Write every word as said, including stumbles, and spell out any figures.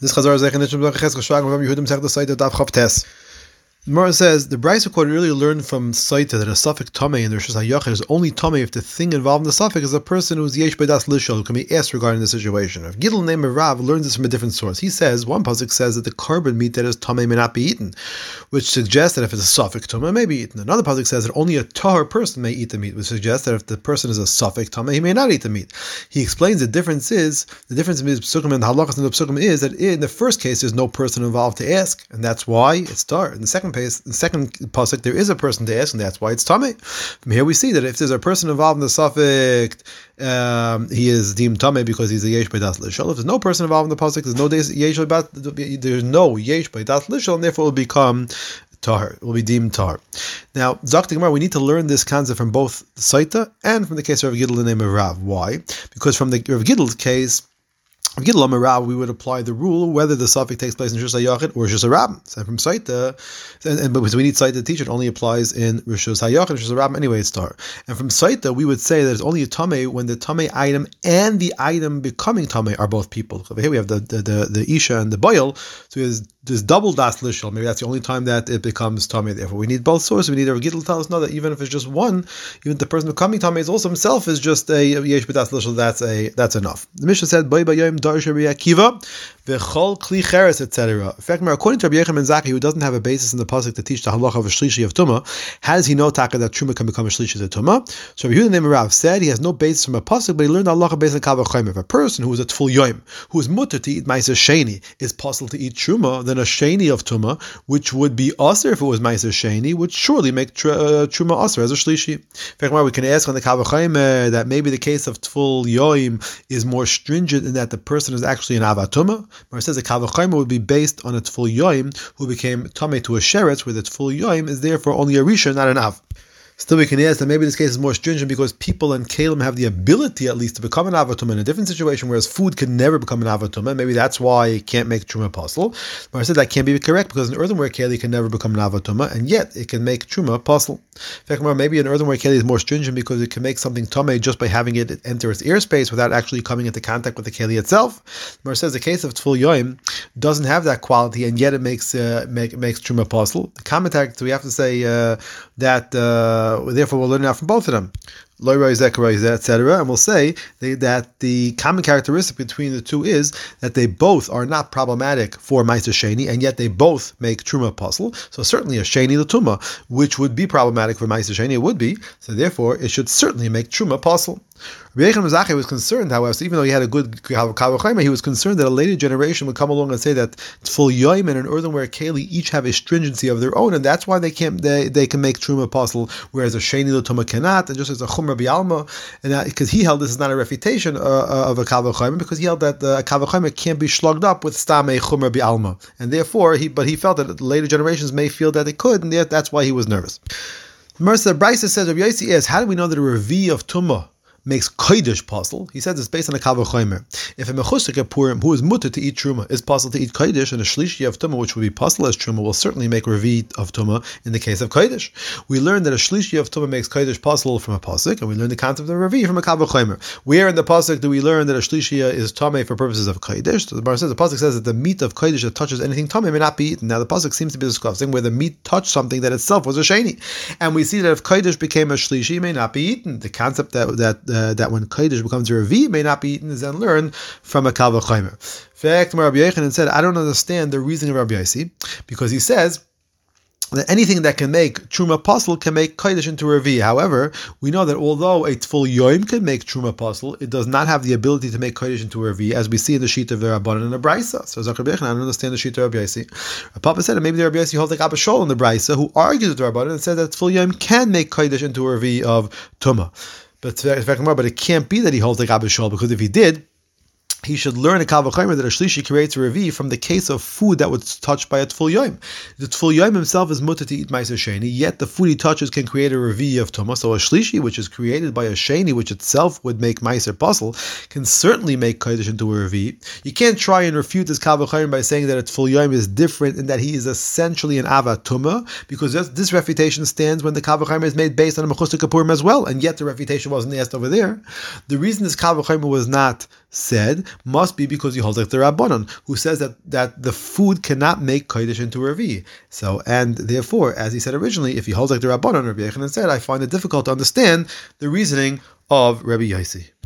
This Chazar is Echenish B'Lach Cheskel Shvag Mavam Yehudim Sech the site of Dav Chav Tes. The Gemara says the Brisa quoted earlier learned from Saita that a suffix tamei in the Rishus HaYachid is only tamei if the thing involved in the suffix is a person who is yesh b'das lishal, who can be asked regarding the situation. If Gidl named Rav learns this from a different source. He says one pasuk says that the carbon meat that is tamei may not be eaten, which suggests that if it's a suffix tamei, it may be eaten. Another pasuk says that only a tahor person may eat the meat, which suggests that if the person is a suffix tamei, he may not eat the meat. He explains the difference is the difference between the psukim and the halachas and the psukim is that in the first case there's no person involved to ask, and that's why it's tar. In the second case, in the second pasuk, there is a person to ask, and that's why it's tamei. From here we see that if there's a person involved in the suffix, um, he is deemed tamei because he's a yesh b'das lishal. If there's no person involved in the pasuk, there's no yesh b'das, there's no yesh b'das lishal, and therefore it will become tahor. It will be deemed tahor. Now, Zok the Gemara, we need to learn this concept from both Saita and from the case of Rav Gidl, the name of Rav. Why? Because from the Rav Gidl's case, Rav Gidl Amar Rav, we would apply the rule whether the suffix takes place in Rishus HaYachid or Rishus HaRabim. So from Saita, and, and because we need Saita to teach, it only applies in Rishus HaYachid, Rishus HaRabim. Anyway, it's tar. And from Saita, we would say that it's only a tamei when the tamei item and the item becoming tamei are both people. Over here we have the the, the, the isha and the boil, so there's there's double das lishal. Maybe that's the only time that it becomes tamei. Therefore, we need both sources. We need Rav Gidl to tell us no, that even if it's just one, even the person becoming tamei is also himself is just a yesh b'das lishal. That's a that's enough. The Mishnah said, "Boi b'yom darish Rabbi Akiva v'chol kli cheres," et cetera. In fact, according to Rabbi Yechon ben Zakkai, who doesn't have a basis in the pasuk to teach the halacha of a shlishi of tumah, how does he know taka that truma can become a shlishi of tumah? So Rabbi Yehuda name Rav said he has no basis from a pasuk, but he learned the halacha based on kal v'chomer. If a person who is a tful yom, who is mutter to eat ma'aser sheni, is possible to eat truma, then a sheni of tumah, which would be aser if it was ma'aser sheni, would surely make tr- uh, truma aser as a shlishi. In fact, we can ask on the kal v'chomer that maybe the case of tful yom is more stringent in that the person is actually an avatuma. Where it says the kal v'chomer would be based on a tful yoim who became tamei to a sheretz, where the tful yoim is therefore only a rishon, not an av. Still, we can ask that maybe this case is more stringent because people and kalim have the ability at least to become an avatum in a different situation, whereas food can never become an avatum. Maybe that's why it can't make truma apostle. But I said that can't be correct because an earthenware keli can never become an avatum, and yet it can make truma apostle. In fact, maybe an earthenware keli is more stringent because it can make something tamei just by having it enter its airspace without actually coming into contact with the keli itself. But it says the case of tful yoim doesn't have that quality, and yet it makes uh, make, makes truma apostle. The commentary, so we have to say uh, that. Uh, Therefore, we'll learn out from both of them, et cetera. And we'll say they, that the common characteristic between the two is that they both are not problematic for ma'aser sheni, and yet they both make truma apostle. So certainly a sheni l'tuma, which would be problematic for ma'aser sheni, it would be. So therefore, it should certainly make truma apostle. Rabbi Yechon ben Zakkai was concerned, however, so even though he had a good kal v'chomer, he was concerned that a later generation would come along and say that tful yoim and an earthenware keli each have a stringency of their own, and that's why they can they, they can make truma apostle, whereas a sheni l'tuma cannot, and just as a chumra bi'alma, and because he held this is not a refutation uh, uh, of a kal v'chomer, because he held that the uh, kal v'chomer can't be slugged up with stamei chumra bi'alma, and therefore he but he felt that the later generations may feel that they could, and that's why he was nervous. Mercer Brisa says, Rabbi Yossi asks, how do we know that a revi of tumah makes kodesh possible? He says it's based on a kal v'chomer. If a mechusik purim who is mutter to eat truma is possible to eat kodesh, and a shlishi of tumah, which would be possible as truma, will certainly make revi of tumah in the case of kodesh. We learned that a shlishi of tumah makes kodesh possible from a pasuk, and we learn the concept of revi from a kal v'chomer. Where in the pasuk do we learn that a shlishi is tamei for purposes of kodesh? So the bar says the pasuk says that the meat of kodesh that touches anything tamei may not be eaten. Now the pasuk seems to be discussing where the meat touched something that itself was a sheni, and we see that if kodesh became a shlishi, it may not be eaten. The concept that that Uh, that when kodesh becomes a revi may not be eaten is then learned from a kal v'chomer. In fact, Rabbi Yochanan said, I don't understand the reasoning of Rabbi Yossi, because he says that anything that can make truma apostle can make kodesh into a revi. However, we know that although a tful yoim can make truma apostle, it does not have the ability to make kodesh into a revi, as we see in the sheet of the Rabbanan and the Brisa. So Zakar Bechon, I don't understand the sheet of Rabbi Yossi. Papa said that maybe the Rabbi Yossi holds like Abba Shol in the Brisa, who argues with the Rabbanan and says that tful yoim can make kodesh into a revi of tumah. But but it can't be that he holds like Abba Shol, because if he did, he should learn a kal v'chomer that a shlishi creates a revi from the case of food that was touched by a tful yoim. The tful yoim himself is mutter to eat ma'aser sheni, yet the food he touches can create a revi of tumah. So a shlishi, which is created by a sheni, which itself would make ma'aser pasul, can certainly make kodesh into a revi. You can't try and refute this kal v'chomer by saying that a tful yoim is different in that he is essentially an avatuma, because this, this refutation stands when the kal v'chomer is made based on a mechusik kapurim as well, and yet the refutation wasn't asked over there. The reason this kal v'chomer was not said must be because he holds like the Rabbanon, who says that, that the food cannot make Kodesh into a Revi. So, and therefore, as he said originally, if he holds like the Rabbanon, Rabbi Yochanan said, I find it difficult to understand the reasoning of Rabbi Yossi.